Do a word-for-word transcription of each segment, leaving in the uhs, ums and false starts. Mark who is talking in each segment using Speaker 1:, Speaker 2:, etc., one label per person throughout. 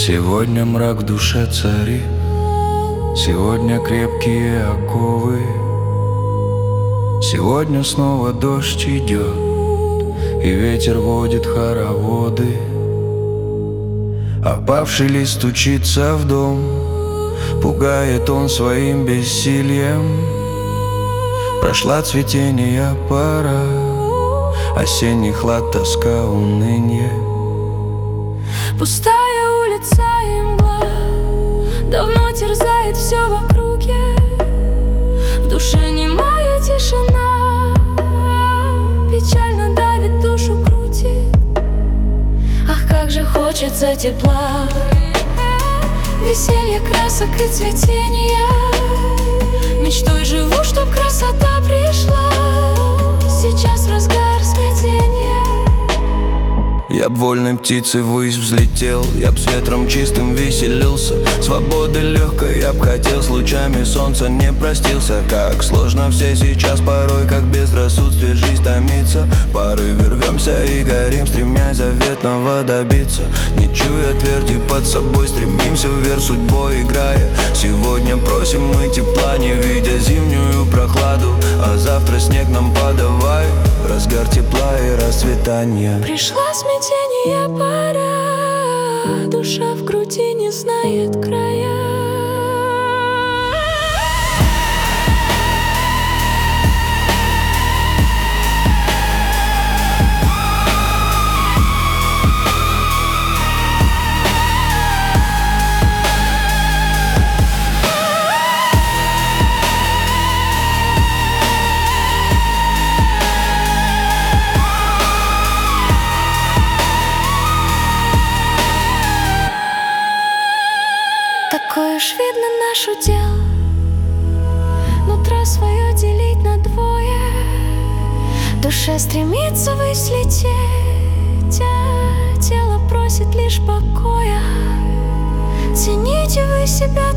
Speaker 1: Сегодня мрак в душе царит, сегодня крепкие оковы. Сегодня снова дождь идет, и ветер водит хороводы. Опавший лист стучится в дом, пугает он своим бессилием. Прошла цветения пора, осенний хлад, тоска, уныние.
Speaker 2: Пустая улица и мгла давно терзает все в округе. В душе немая тишина, печально давит, душу крутит. Ах, как же хочется тепла, веселья, красок и цветения. Мечтой живу, чтоб красота пришла сейчас в разгар смятения.
Speaker 1: Я б вольной птицей ввысь взлетел, я б с ветром чистым веселился. Свободы легкой я б хотел, с лучами солнца не простился. Как сложно все сейчас порой, как безрассудствие жизнь томится. Порыве рвемся и горим, стремясь заветного добиться. Не чуя тверди под собой, стремимся вверх судьбой играя. Сегодня просим мы тепла, не видя зимнюю прохладу. А завтра снег нам подавай, разгар тепла и расцветания.
Speaker 2: Пришла смятение пора, душа в груди не знает края. Такое уж видно наш удел, нутро свое делить на двое. Душа стремится ввысь лететь, а тело просит лишь покоя. Цените вы себя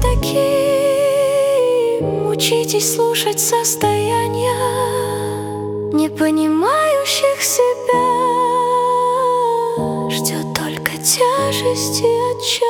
Speaker 2: таким, учитесь слушать состояния не понимающих себя. Ждет только тяжесть и отчаяние.